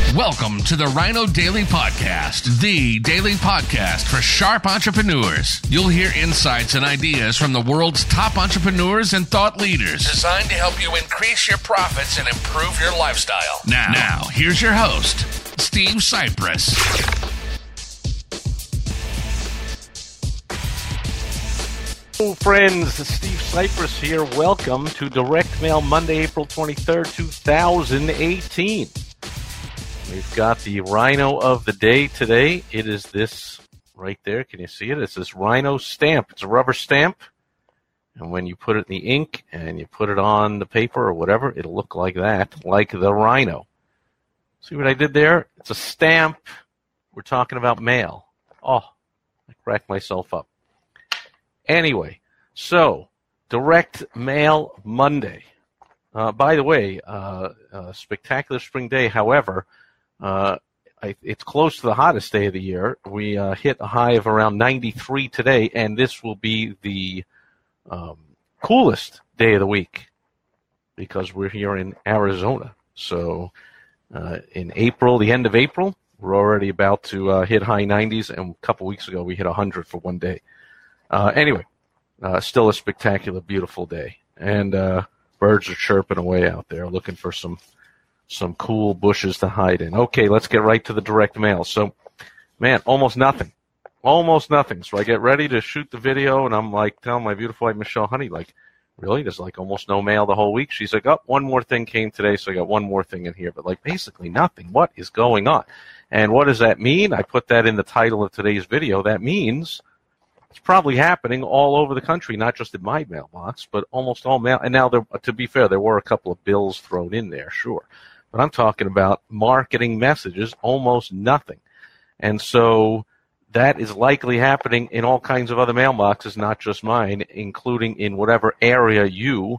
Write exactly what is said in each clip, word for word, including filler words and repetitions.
Welcome to the Rhino Daily Podcast, the daily podcast for sharp entrepreneurs. You'll hear insights and ideas from the world's top entrepreneurs and thought leaders, designed to help you increase your profits and improve your lifestyle. Now, now here's your host, Steve Cypress. Hello, friends. Steve Cypress here. Welcome to Direct Mail Monday, April twenty-third, two thousand eighteen. We've got the Rhino of the day today. It is this right there. Can you see it? It's this Rhino stamp. It's a rubber stamp. And when you put it in the ink and you put it on the paper or whatever, it'll look like that, like the Rhino. See what I did there? It's a stamp. We're talking about mail. Oh, I cracked myself up. Anyway, so Direct Mail Monday. Uh, by the way, uh, uh, spectacular spring day. However, uh, I, it's close to the hottest day of the year. We uh, hit a high of around ninety-three today, and this will be the um, coolest day of the week because we're here in Arizona. So uh, in April, the end of April, we're already about to uh, hit high nineties, and a couple weeks ago we hit one hundred for one day. Uh, anyway, uh, still a spectacular, beautiful day. And uh, birds are chirping away out there looking for some some cool bushes to hide in. Okay, let's get right to the direct mail. So, man, almost nothing. Almost nothing. So I get ready to shoot the video, and I'm like telling my beautiful wife, Michelle, honey, like, really? There's like almost no mail the whole week? She's like, oh, one more thing came today, so I got one more thing in here. But, like, basically nothing. What is going on? And what does that mean? I put that in the title of today's video. That means it's probably happening all over the country, not just in my mailbox, but almost all mail. And now, there, to be fair, there were a couple of bills thrown in there, sure. But I'm talking about marketing messages, almost nothing. And so that is likely happening in all kinds of other mailboxes, not just mine, including in whatever area you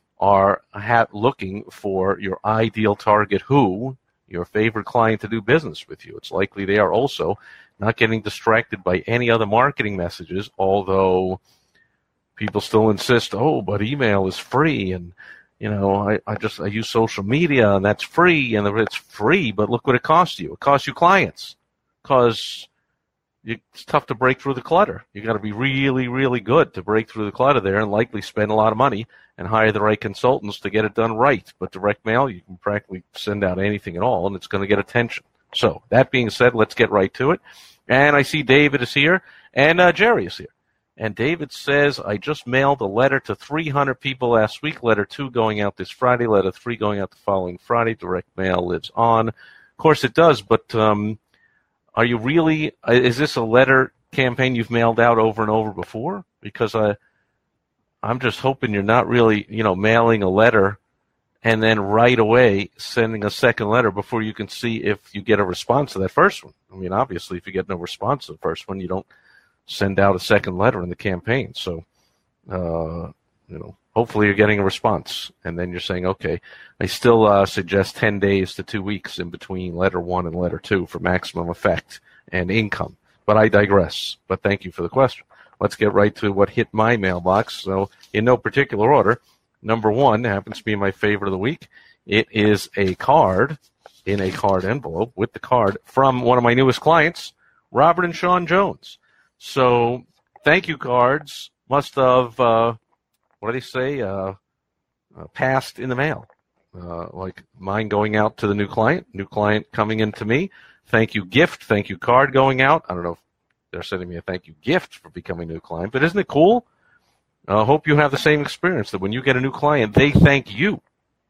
are ha- looking for your ideal target, who, your favorite client to do business with you. It's likely they are also not getting distracted by any other marketing messages, although people still insist, oh, but email is free, and, you know, I, I just, I use social media, and that's free, and it's free, but look what it costs you. It costs you clients, because it's tough to break through the clutter. You got to be really, really good to break through the clutter there, and likely spend a lot of money and hire the right consultants to get it done right. But direct mail, you can practically send out anything at all, and it's going to get attention. So, that being said, let's get right to it. And I see David is here, and uh, Jerry is here. And David says, I just mailed a letter to three hundred people last week. Letter two going out this Friday. Letter three going out the following Friday. Direct mail lives on. Of course it does, but um, are you really, is this a letter campaign you've mailed out over and over before? Because I, I'm just hoping you're not really, you know, mailing a letter and then right away sending a second letter before you can see if you get a response to that first one. I mean, obviously, if you get no response to the first one, you don't send out a second letter in the campaign. So, uh, you know, hopefully you're getting a response. And then you're saying, okay, I still uh, suggest ten days to two weeks in between letter one and letter two for maximum effect and income. But I digress. But thank you for the question. Let's get right to what hit my mailbox. So, in no particular order, number one happens to be my favorite of the week. It is a card in a card envelope with the card from one of my newest clients, Robert and Sean Jones. So thank you cards must have, uh, what do they say, uh, uh, passed in the mail. Uh, like mine going out to the new client, new client coming in to me. Thank you gift, thank you card going out. I don't know if they're sending me a thank you gift for becoming a new client, but isn't it cool? I uh, hope you have the same experience, that when you get a new client, they thank you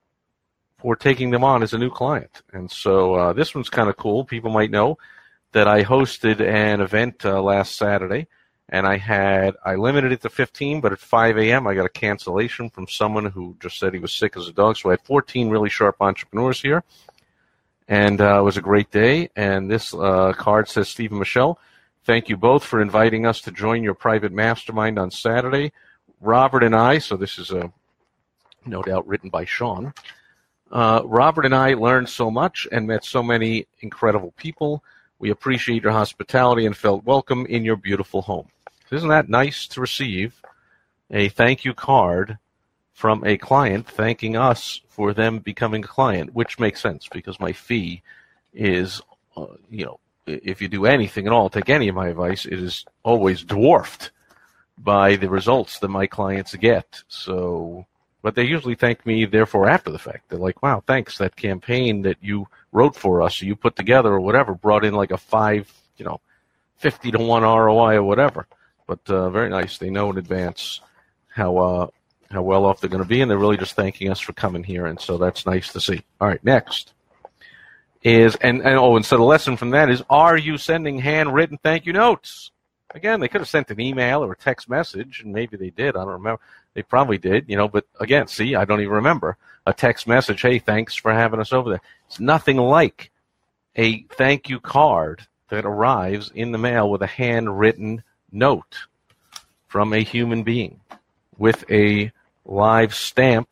for taking them on as a new client. And so uh, this one's kind of cool. People might know that I hosted an event uh, last Saturday, and I had I limited it to fifteen, but at five a.m. I got a cancellation from someone who just said he was sick as a dog. So I had fourteen really sharp entrepreneurs here, and uh, it was a great day. And this uh, card says, Steve and Michelle, thank you both for inviting us to join your private mastermind on Saturday. Robert and I, so this is a no doubt written by Sean, uh, Robert and I learned so much and met so many incredible people. We appreciate your hospitality and felt welcome in your beautiful home. Isn't that nice to receive a thank you card from a client thanking us for them becoming a client, which makes sense because my fee is, uh, you know, if you do anything at all, take any of my advice, it is always dwarfed by the results that my clients get. So, but they usually thank me, therefore, after the fact. They're like, wow, thanks. That campaign that you wrote for us, or you put together or whatever, brought in like a five, you know, fifty to one R O I or whatever. But uh, very nice. They know in advance how uh, how well off they're going to be, and they're really just thanking us for coming here, and so that's nice to see. All right, next is, and, and oh, and so the lesson from that is, are you sending handwritten thank you notes? Again, they could have sent an email or a text message, and maybe they did. I don't remember. They probably did, you know, but again, see, I don't even remember. A text message, hey, thanks for having us over there. It's nothing like a thank you card that arrives in the mail with a handwritten note from a human being with a live stamp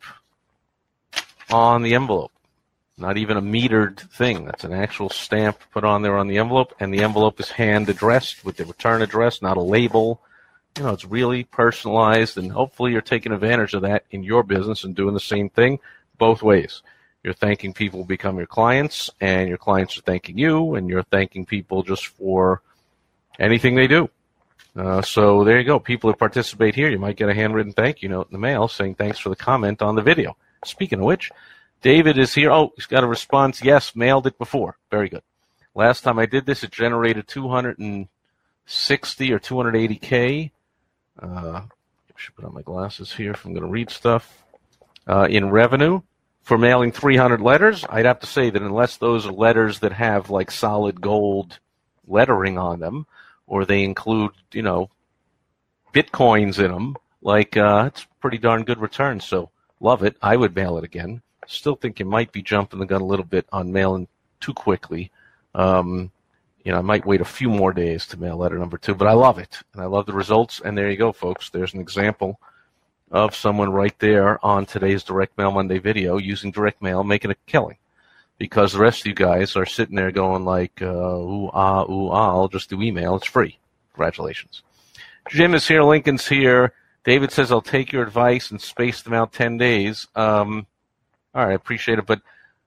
on the envelope. Not even a metered thing. That's an actual stamp put on there on the envelope, and the envelope is hand addressed with the return address, not a label. You know, it's really personalized, and hopefully you're taking advantage of that in your business and doing the same thing both ways. You're thanking people who become your clients, and your clients are thanking you, and you're thanking people just for anything they do. Uh, so there you go. People who participate here, you might get a handwritten thank you note in the mail saying thanks for the comment on the video. Speaking of which, David is here. Oh, he's got a response. Yes, mailed it before. Very good. Last time I did this, it generated two hundred sixty or two hundred eighty K. Uh, I should put on my glasses here if I'm going to read stuff. Uh, in revenue for mailing three hundred letters, I'd have to say that unless those are letters that have like solid gold lettering on them, or they include, you know, bitcoins in them, like, uh, it's a pretty darn good return. So love it. I would mail it again. Still think you might be jumping the gun a little bit on mailing too quickly. Um, you know, I might wait a few more days to mail letter number two, but I love it, and I love the results. And there you go, folks. There's an example of someone right there on today's Direct Mail Monday video using direct mail, making a killing. Because the rest of you guys are sitting there going like, uh, ooh, ah, ooh, ah, I'll just do email. It's free. Congratulations. Jim is here. Lincoln's here. David says, I'll take your advice and space them out ten days. Um, all right, I appreciate it, but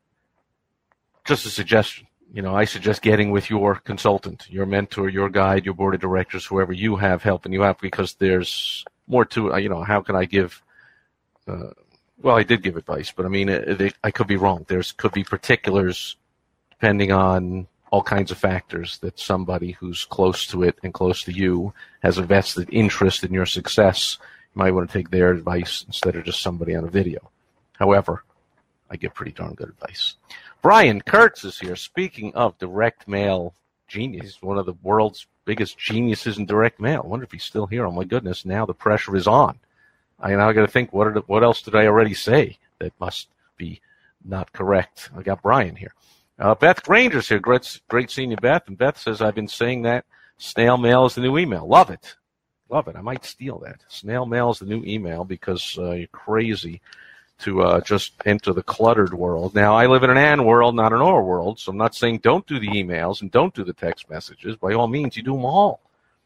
just a suggestion. You know, I suggest getting with your consultant, your mentor, your guide, your board of directors, whoever you have helping you out, because there's more to it. You know, how can I give uh, – well, I did give advice, but, I mean, it, it, I could be wrong. There's could be particulars depending on all kinds of factors that somebody who's close to it and close to you has a vested interest in your success. You might want to take their advice instead of just somebody on a video. However, I give pretty darn good advice. Brian Kurtz is here. Speaking of direct mail genius, he's one of the world's biggest geniuses in direct mail. I wonder if he's still here. Oh, my goodness, now the pressure is on. I now got to think, what, are, what else did I already say that must be not correct? I got Brian here. Uh, Beth Granger's here. Great, great seeing you, Beth. And Beth says, I've been saying that snail mail is the new email. Love it. Love it. I might steal that. Snail mail is the new email because uh, you're crazy to uh, just enter the cluttered world. Now, I live in an and world, not an or world, so I'm not saying don't do the emails and don't do the text messages. By all means, you do them all.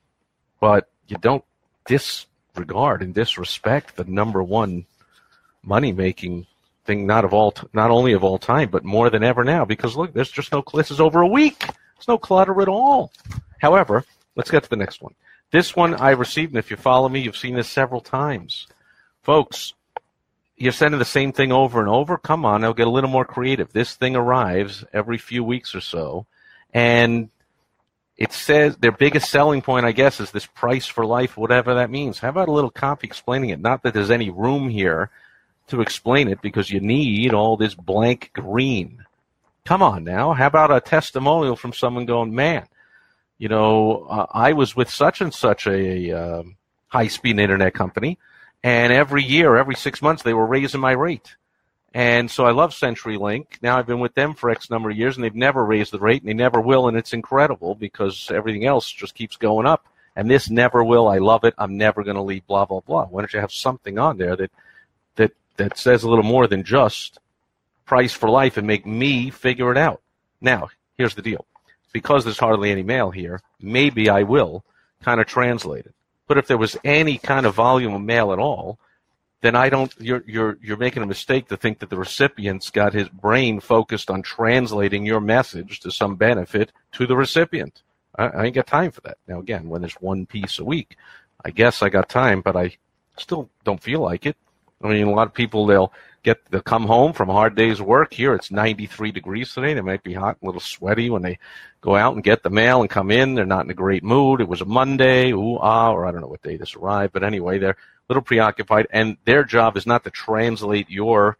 But you don't disregard and disrespect the number one money-making thing, not of all, t- not only of all time, but more than ever now. Because, look, there's just no, this is over a week. There's no clutter at all. However, let's get to the next one. This one I received, and if you follow me, you've seen this several times. Folks, you're sending the same thing over and over. Come on, they'll get a little more creative. This thing arrives every few weeks or so, and it says their biggest selling point, I guess, is this price for life, whatever that means. How about a little copy explaining it? Not that there's any room here to explain it because you need all this blank green. Come on now. How about a testimonial from someone going, man, you know, uh, I was with such and such a uh, high-speed internet company, and every year, every six months, they were raising my rate. And so I love CenturyLink. Now I've been with them for X number of years, and they've never raised the rate, and they never will, and it's incredible because everything else just keeps going up. And this never will. I love it. I'm never going to leave, blah, blah, blah. Why don't you have something on there that, that, that says a little more than just price for life and make me figure it out? Now, here's the deal. Because there's hardly any mail here, maybe I will kind of translate it. But if there was any kind of volume of mail at all, then I don't. You're you're you're making a mistake to think that the recipient's got his brain focused on translating your message to some benefit to the recipient. I, I ain't got time for that. Now, again, when there's one piece a week, I guess I got time, but I still don't feel like it. I mean, a lot of people, they'll get they'll come home from a hard day's work. Here, it's ninety-three degrees today. They might be hot, a little sweaty when they go out and get the mail and come in. They're not in a great mood. It was a Monday, ooh, ah, or I don't know what day this arrived. But anyway, they're a little preoccupied, and their job is not to translate your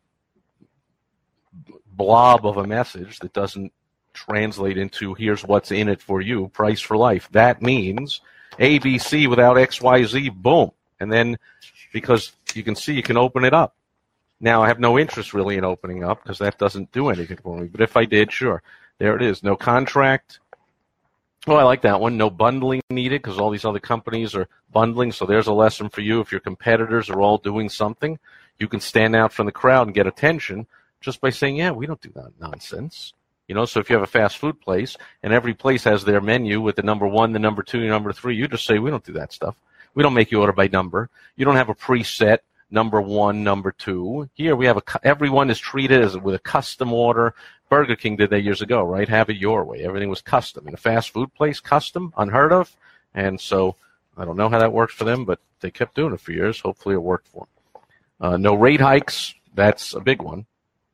blob of a message that doesn't translate into here's what's in it for you, price for life. That means A B C without X Y Z, boom. And then because you can see you can open it up. Now, I have no interest really in opening up because that doesn't do anything for me. But if I did, sure. There it is. No contract. Oh, I like that one. No bundling needed because all these other companies are bundling. So there's a lesson for you. If your competitors are all doing something, you can stand out from the crowd and get attention just by saying, yeah, we don't do that nonsense. You know, so if you have a fast food place and every place has their menu with the number one, the number two, number three, you just say, we don't do that stuff. We don't make you order by number. You don't have a preset number one, number two. Here we have a, everyone is treated as with a custom order. Burger King did that years ago, right? Have it your way. Everything was custom. In a fast food place, custom, unheard of. And so I don't know how that worked for them, but they kept doing it for years. Hopefully it worked for them. Uh, no rate hikes. That's a big one.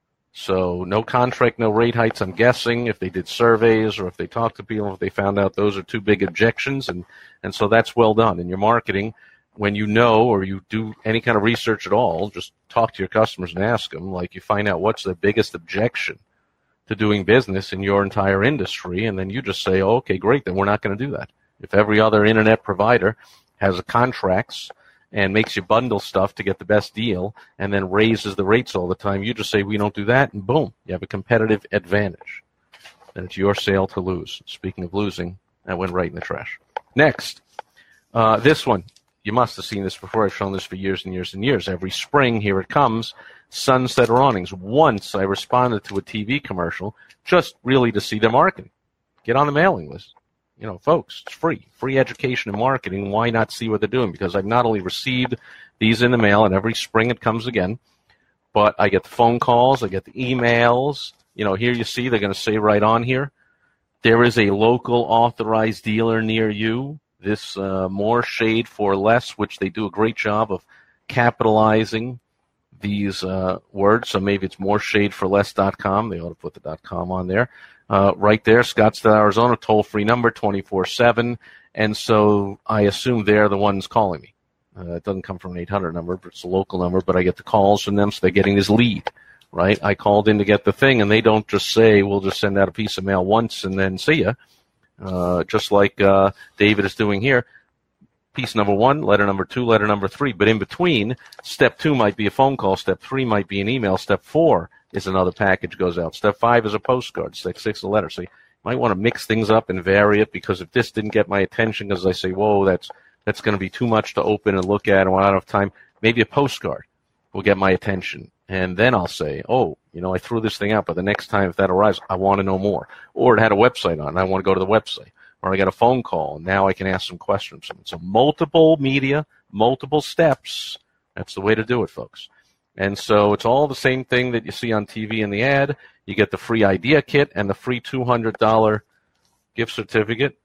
So no contract, no rate hikes. I'm guessing if they did surveys or if they talked to people, if they found out those are two big objections. And, and so that's well done. In your marketing, when you know or you do any kind of research at all, just talk to your customers and ask them, like you find out what's the biggest objection to doing business in your entire industry, and then you just say, oh, okay, great, then we're not going to do that. If every other internet provider has contracts and makes you bundle stuff to get the best deal and then raises the rates all the time, you just say we don't do that, and boom, you have a competitive advantage. And it's your sale to lose. Speaking of losing, that went right in the trash. Next, uh, this one. You must have seen this before. I've shown this for years and years and years. Every spring, here it comes, sunset awnings. Once I responded to a T V commercial just really to see their marketing. Get on the mailing list. You know, folks, it's free. Free education and marketing. Why not see what they're doing? Because I've not only received these in the mail, and every spring it comes again, but I get the phone calls, I get the emails. You know, here you see they're going to say right on here, there is a local authorized dealer near you. This uh, more shade for less, which they do a great job of capitalizing these uh, words. So maybe it's more shade for less dot com. They ought to put the .com on there. Uh, right there, Scottsdale, Arizona, toll-free number, twenty-four seven. And so I assume they're the ones calling me. Uh, it doesn't come from an eight hundred number, but it's a local number. But I get the calls from them, so they're getting this lead, right? I called in to get the thing, and they don't just say, we'll just send out a piece of mail once and then see ya. Uh, just like uh, David is doing here, piece number one, letter number two, letter number three. But in between, step two might be a phone call. Step three might be an email. Step four is another package goes out. Step five is a postcard. Step six, a letter. So you might want to mix things up and vary it, because if this didn't get my attention because I say, whoa, that's that's going to be too much to open and look at and I don't have time, maybe a postcard will get my attention. And then I'll say, oh, you know, I threw this thing out, but the next time if that arrives, I want to know more. Or it had a website on it, and I want to go to the website. Or I got a phone call, and now I can ask some questions. So multiple media, multiple steps. That's the way to do it, folks. And so it's all the same thing that you see on T V in the ad. You get the free idea kit and the free two hundred dollars gift certificate,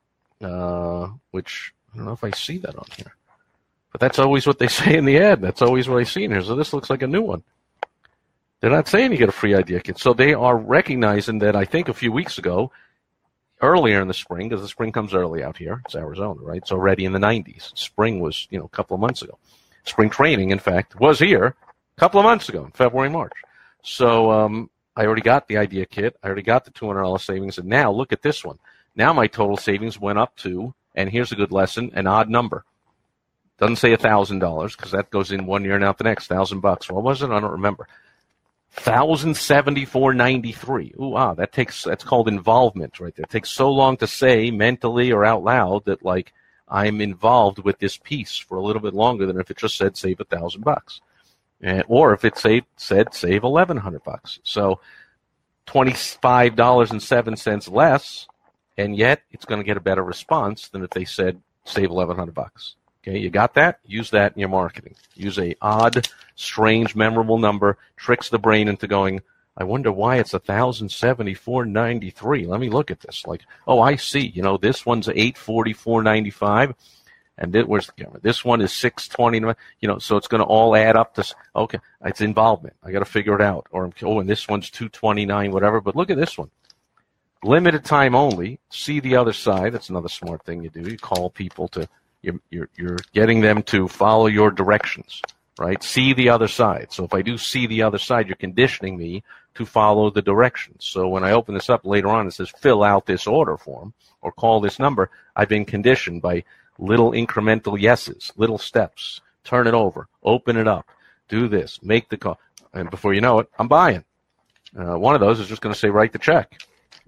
uh, which I don't know if I see that on here. But that's always what they say in the ad. That's always what I see in here. So this looks like a new one. They're not saying you get a free idea kit. So they are recognizing that, I think a few weeks ago, earlier in the spring, because the spring comes early out here. It's Arizona, right? It's already in the nineties. Spring was, you know, a couple of months ago. Spring training, in fact, was here a couple of months ago, in February, March. So um, I already got the idea kit. I already got the two hundred dollars savings. And now look at this one. Now my total savings went up to, and here's a good lesson, an odd number. Doesn't say one thousand dollars, because that goes in one year and out the next, one thousand bucks. What was it? I don't remember. one thousand seventy-four ninety-three. Ooh, ah, that takes, that's called involvement right there. It takes so long to say mentally or out loud that, like, I'm involved with this piece for a little bit longer than if it just said save a thousand bucks. And, or if it say, said save eleven hundred bucks. So twenty-five dollars and seven cents less, and yet it's going to get a better response than if they said save eleven hundred bucks. Okay, you got that? Use that in your marketing. Use a odd, strange, memorable number, tricks the brain into going, I wonder why it's one thousand seventy-four ninety-three. Let me look at this. Like, oh, I see. You know, this one's eight forty-four ninety-five, and it, where's the camera? This one is six twenty. You know, so it's going to all add up to, okay, it's involvement. I got to figure it out. Or, oh, and this one's two twenty-nine, whatever. But look at this one. Limited time only. See the other side. That's another smart thing you do. You call people to, you're, you're, you're getting them to follow your directions, right? See the other side. So if I do see the other side, you're conditioning me to follow the directions. So when I open this up later on, it says fill out this order form or call this number. I've been conditioned by little incremental yeses, little steps. Turn it over. Open it up. Do this. Make the call. And before you know it, I'm buying. Uh, one of those is just going to say write the check.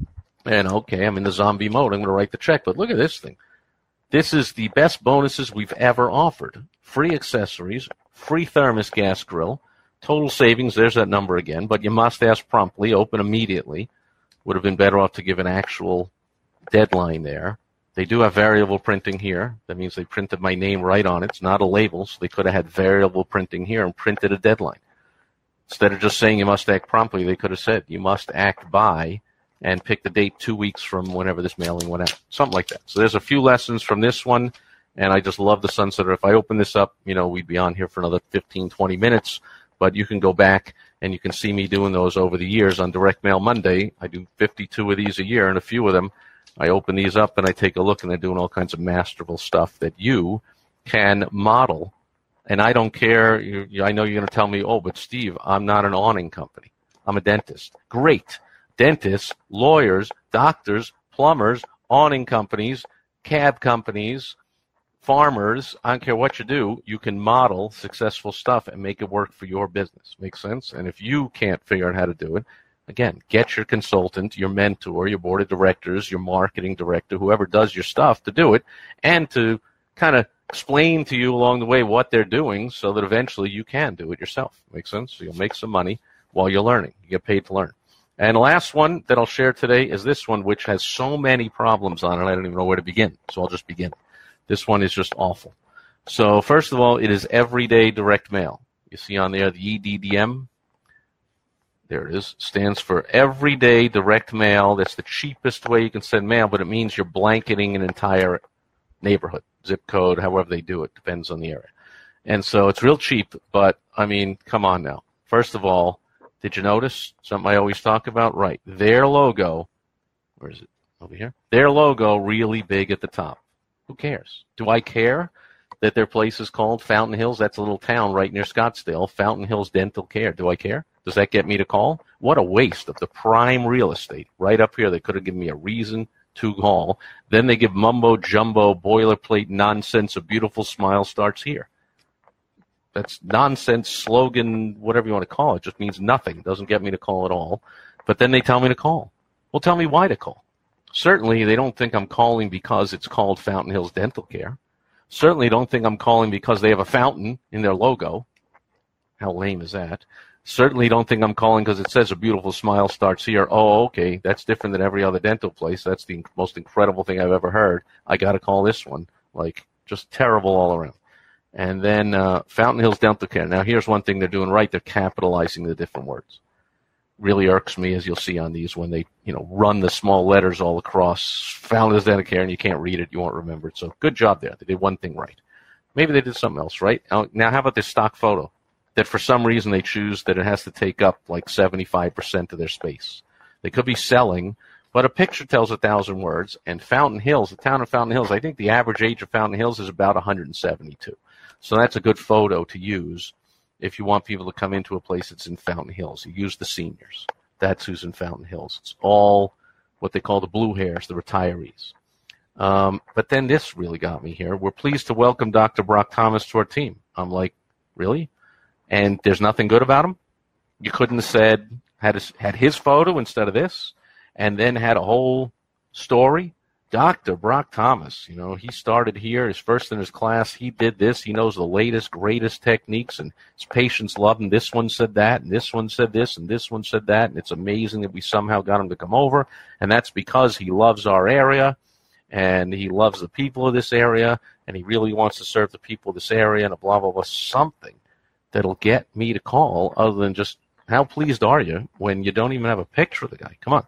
And okay, I'm in the zombie mode. I'm going to write the check. But look at this thing. This is the best bonuses we've ever offered. Free accessories, free thermos gas grill, total savings. There's that number again. But you must ask promptly. Open immediately. Would have been better off to give an actual deadline there. They do have variable printing here. That means they printed my name right on it. It's not a label, so they could have had variable printing here and printed a deadline. Instead of just saying you must act promptly, they could have said you must act by and pick the date two weeks from whenever this mailing went out. Something like that. So there's a few lessons from this one, and I just love the Sunsetter. If I open this up, you know, we'd be on here for another fifteen, twenty minutes, but you can go back and you can see me doing those over the years on Direct Mail Monday. I do fifty-two of these a year, and a few of them, I open these up and I take a look, and they're doing all kinds of masterful stuff that you can model. And I don't care. You, you, I know you're going to tell me, oh, but Steve, I'm not an awning company. I'm a dentist. Great. Dentists, lawyers, doctors, plumbers, awning companies, cab companies, farmers, I don't care what you do, you can model successful stuff and make it work for your business. Make sense? And if you can't figure out how to do it, again, get your consultant, your mentor, your board of directors, your marketing director, whoever does your stuff to do it, and to kind of explain to you along the way what they're doing so that eventually you can do it yourself. Make sense? So you'll make some money while you're learning. You get paid to learn. And the last one that I'll share today is this one, which has so many problems on it, I don't even know where to begin. So I'll just begin. This one is just awful. So first of all, it is everyday direct mail. You see on there the E D D M. There it is. Stands for everyday direct mail. That's the cheapest way you can send mail, but it means you're blanketing an entire neighborhood, zip code, however they do it. Depends on the area. And so it's real cheap, but, I mean, come on now. First of all, did you notice something I always talk about? Right. Their logo, where is it? Over here? Their logo really big at the top. Who cares? Do I care that their place is called Fountain Hills? That's a little town right near Scottsdale. Fountain Hills Dental Care. Do I care? Does that get me to call? What a waste of the prime real estate. Right up here, they could have given me a reason to call. Then they give mumbo jumbo boilerplate nonsense. A beautiful smile starts here. That's nonsense slogan, whatever you want to call it. It just means nothing. Doesn't get me to call at all. But then they tell me to call. Well, tell me why to call. Certainly, they don't think I'm calling because it's called Fountain Hills Dental Care. Certainly don't think I'm calling because they have a fountain in their logo. How lame is that? Certainly don't think I'm calling because it says a beautiful smile starts here. Oh, okay, that's different than every other dental place. That's the most incredible thing I've ever heard. I got to call this one. Like, just terrible all around. And then uh, Fountain Hills Dental Care. Now, here's one thing they're doing right. They're capitalizing the different words. Really irks me, as you'll see on these, when they, you know, run the small letters all across Fountain Hills Dental Care, and you can't read it. You won't remember it. So good job there. They did one thing right. Maybe they did something else right. Now, how about this stock photo? That for some reason they choose that it has to take up like seventy-five percent of their space. They could be selling, but a picture tells a thousand words, and Fountain Hills, the town of Fountain Hills, I think the average age of Fountain Hills is about one hundred seventy-two. So that's a good photo to use if you want people to come into a place that's in Fountain Hills. You use the seniors. That's who's in Fountain Hills. It's all what they call the blue hairs, the retirees. Um, but then this really got me here. We're pleased to welcome Doctor Brock Thomas to our team. I'm like, really? And there's nothing good about him? You couldn't have said, had his, had his photo instead of this, and then had a whole story? Doctor Brock Thomas, you know, he started here, his first in his class, he did this, he knows the latest, greatest techniques, and his patients love him. This one said that, and this one said this, and this one said that, and it's amazing that we somehow got him to come over, and that's because he loves our area, and he loves the people of this area, and he really wants to serve the people of this area, and a blah, blah, blah, something that'll get me to call other than just, how pleased are you when you don't even have a picture of the guy? Come on.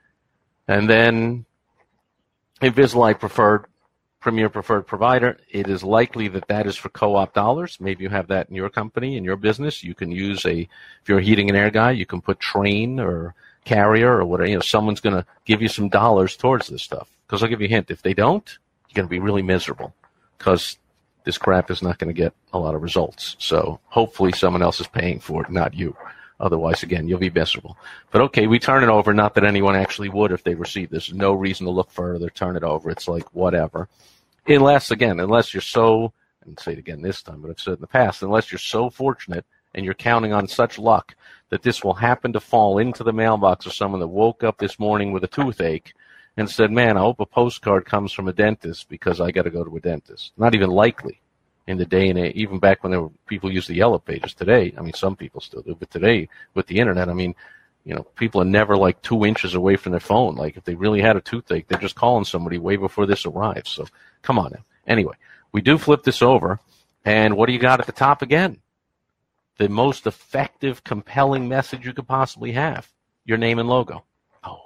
And then Invisalign preferred, Premier preferred provider, it is likely that that is for co-op dollars. Maybe you have that in your company, in your business. You can use a, if you're a heating and air guy, you can put Train or Carrier or whatever. You know, someone's going to give you some dollars towards this stuff. Because I'll give you a hint. If they don't, you're going to be really miserable because this crap is not going to get a lot of results. So hopefully someone else is paying for it, not you. Otherwise, again, you'll be miserable. But okay, we turn it over. Not that anyone actually would if they receive this. There's no reason to look further. Turn it over. It's like whatever. Unless, again, unless you're so, and say it again this time, but I've said it in the past, unless you're so fortunate and you're counting on such luck that this will happen to fall into the mailbox of someone that woke up this morning with a toothache and said, man, I hope a postcard comes from a dentist because I got to go to a dentist. Not even likely in the day and age, even back when there were people used the Yellow Pages. Today, I mean, some people still do, but today with the internet, I mean, you know, people are never like two inches away from their phone. Like if they really had a toothache, they're just calling somebody way before this arrives. So come on now. Anyway, we do flip this over, and what do you got at the top again? The most effective, compelling message you could possibly have. Your name and logo. Oh,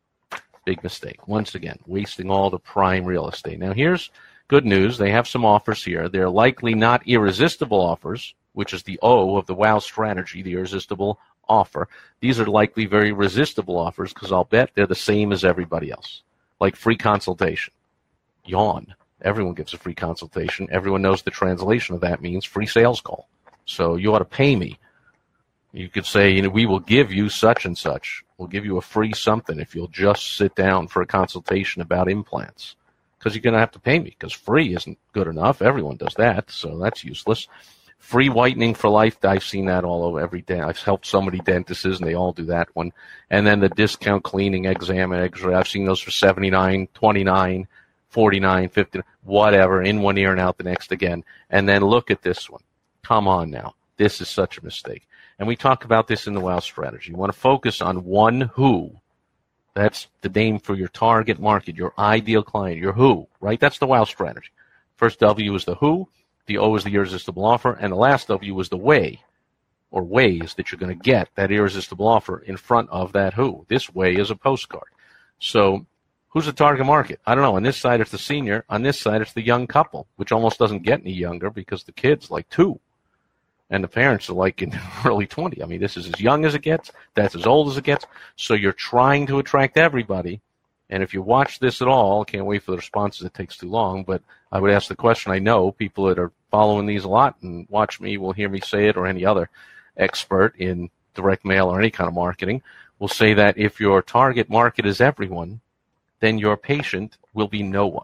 big mistake. Once again, wasting all the prime real estate. Now here's good news. They have some offers here. They're likely not irresistible offers, which is the O of the WOW strategy, the irresistible offer. These are likely very resistible offers because I'll bet they're the same as everybody else. Like free consultation. Yawn. Everyone gets a free consultation. Everyone knows the translation of that means free sales call. So you ought to pay me. You could say, you know, we will give you such and such. We'll give you a free something if you'll just sit down for a consultation about implants. Because you're going to have to pay me because free isn't good enough. Everyone does that, so that's useless. Free whitening for life, I've seen that all over every day. I've helped so many dentists, and they all do that one. And then the discount cleaning exam and x-ray, I've seen those for seventy-nine, twenty-nine, forty-nine, fifty, whatever, in one ear and out the next again. And then look at this one. Come on now. This is such a mistake. And we talk about this in the WOW strategy. You want to focus on one who. That's the name for your target market, your ideal client, your who, right? That's the WOW strategy. First W is the who, the O is the irresistible offer, and the last W is the way, or ways that you're going to get that irresistible offer in front of that who. This way is a postcard. So who's the target market? I don't know. On this side, it's the senior. On this side, it's the young couple, which almost doesn't get any younger because the kid's like two. And the parents are like in early twenty. I mean, this is as young as it gets. That's as old as it gets. So you're trying to attract everybody. And if you watch this at all, can't wait for the responses. It takes too long. But I would ask the question. I know people that are following these a lot and watch me will hear me say it, or any other expert in direct mail or any kind of marketing will say that if your target market is everyone, then your patient will be no one.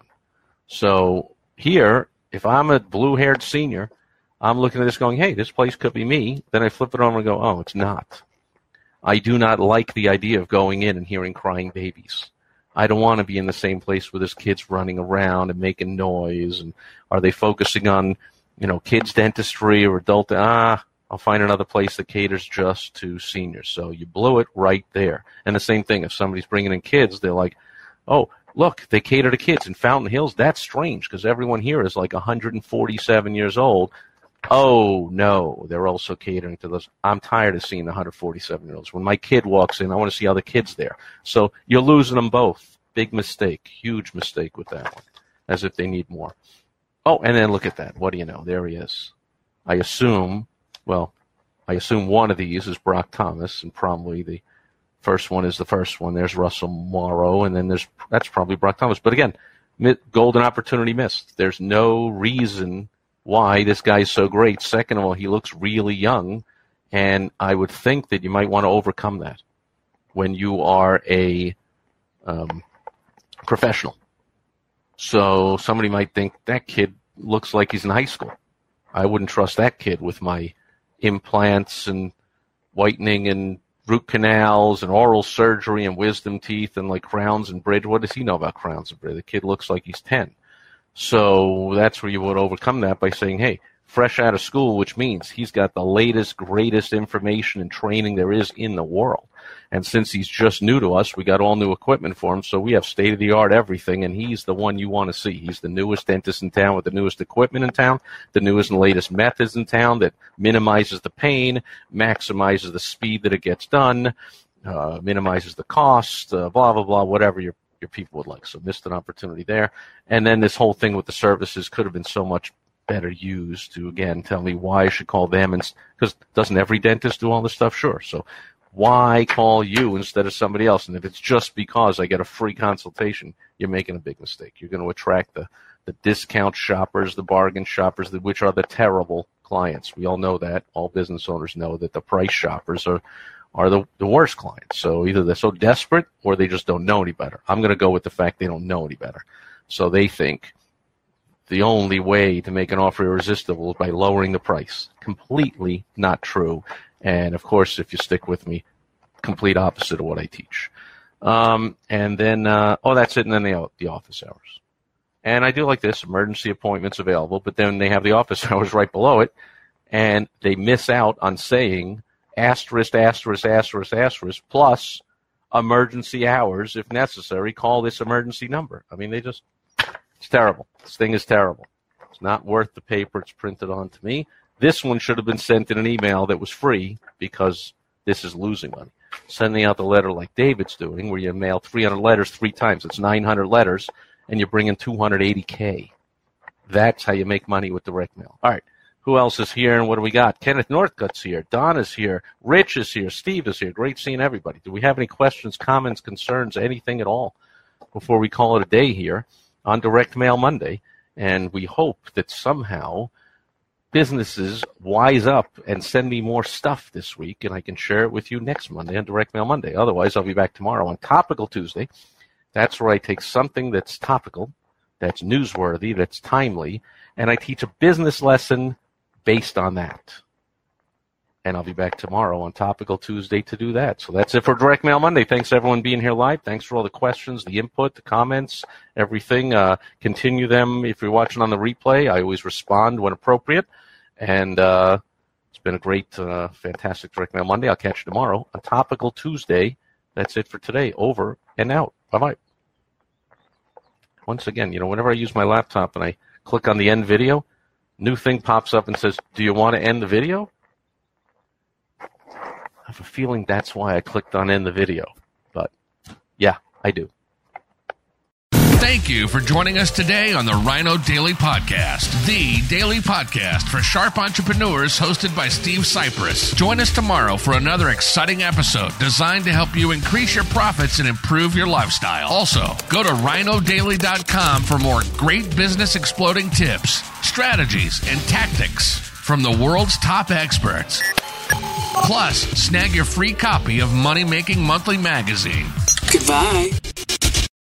So here, if I'm a blue-haired senior, I'm looking at this going, hey, this place could be me. Then I flip it over and go, oh, it's not. I do not like the idea of going in and hearing crying babies. I don't want to be in the same place where there's kids running around and making noise. And are they focusing on, you know, kids dentistry or adult? Ah, I'll find another place that caters just to seniors. So you blew it right there. And the same thing, if somebody's bringing in kids, they're like, oh, look, they cater to kids in Fountain Hills. That's strange because everyone here is like one hundred forty-seven years old. Oh, no, they're also catering to those. I'm tired of seeing the one hundred forty-seven-year-olds. When my kid walks in, I want to see other kids there. So you're losing them both. Big mistake, huge mistake with that one, as if they need more. Oh, and then look at that. What do you know? There he is. I assume, well, I assume one of these is Brock Thomas, and probably the first one is the first one. There's Russell Morrow, and then there's that's probably Brock Thomas. But again, golden opportunity missed. There's no reason why this guy's so great. Second of all, he looks really young, and I would think that you might want to overcome that when you are a um, professional. So somebody might think, that kid looks like he's in high school. I wouldn't trust that kid with my implants and whitening and root canals and oral surgery and wisdom teeth and like crowns and bridge. What does he know about crowns and bridge? The kid looks like he's ten. So that's where you would overcome that by saying, hey, fresh out of school, which means he's got the latest, greatest information and training there is in the world. And since he's just new to us, we got all new equipment for him, so we have state-of-the-art everything, and he's the one you want to see. He's the newest dentist in town with the newest equipment in town, the newest and latest methods in town that minimizes the pain, maximizes the speed that it gets done, uh, minimizes the cost, uh, blah, blah, blah, whatever your your people would like. So missed an opportunity there. And then this whole thing with the services could have been so much better used to, again, tell me why I should call them. Because doesn't every dentist do all this stuff? Sure. So why call you instead of somebody else? And if it's just because I get a free consultation, you're making a big mistake. You're going to attract the, the discount shoppers, the bargain shoppers, which are the terrible clients. We all know that. All business owners know that the price shoppers are are the, the worst clients. So either they're so desperate or they just don't know any better. I'm going to go with the fact they don't know any better. So they think the only way to make an offer irresistible is by lowering the price. Completely not true. And, of course, if you stick with me, complete opposite of what I teach. Um, and then, uh, oh, that's it, and then the, the office hours. And I do like this, emergency appointments available, but then they have the office hours right below it, and they miss out on saying asterisk, asterisk, asterisk, asterisk, plus emergency hours, if necessary, call this emergency number. I mean, they just, it's terrible. This thing is terrible. It's not worth the paper it's printed on to me. This one should have been sent in an email that was free because this is losing money. Sending out the letter like David's doing, where you mail three hundred letters three times. It's nine hundred letters, and you bring in two hundred eighty K. That's how you make money with direct mail. All right. Who else is here, and what do we got? Kenneth Northcutt's here. Don is here. Rich is here. Steve is here. Great seeing everybody. Do we have any questions, comments, concerns, anything at all before we call it a day here on Direct Mail Monday? And we hope that somehow businesses wise up and send me more stuff this week, and I can share it with you next Monday on Direct Mail Monday. Otherwise, I'll be back tomorrow on Topical Tuesday. That's where I take something that's topical, that's newsworthy, that's timely, and I teach a business lesson based on that. And I'll be back tomorrow on Topical Tuesday to do that. So that's it for Direct Mail Monday. Thanks, everyone, being here live. Thanks for all the questions, the input, the comments, everything. Uh, continue them if you're watching on the replay. I always respond when appropriate. And uh, it's been a great, uh, fantastic Direct Mail Monday. I'll catch you tomorrow on Topical Tuesday. That's it for today. Over and out. Bye-bye. Once again, you know, whenever I use my laptop and I click on the end video, new thing pops up and says, do you want to end the video? I have a feeling that's why I clicked on end the video. But, yeah, I do. Thank you for joining us today on the Rhino Daily Podcast, the daily podcast for sharp entrepreneurs hosted by Steve Cypress. Join us tomorrow for another exciting episode designed to help you increase your profits and improve your lifestyle. Also, go to rhino daily dot com for more great business exploding tips, strategies, and tactics from the world's top experts. Plus, snag your free copy of Money Making Monthly magazine. Goodbye.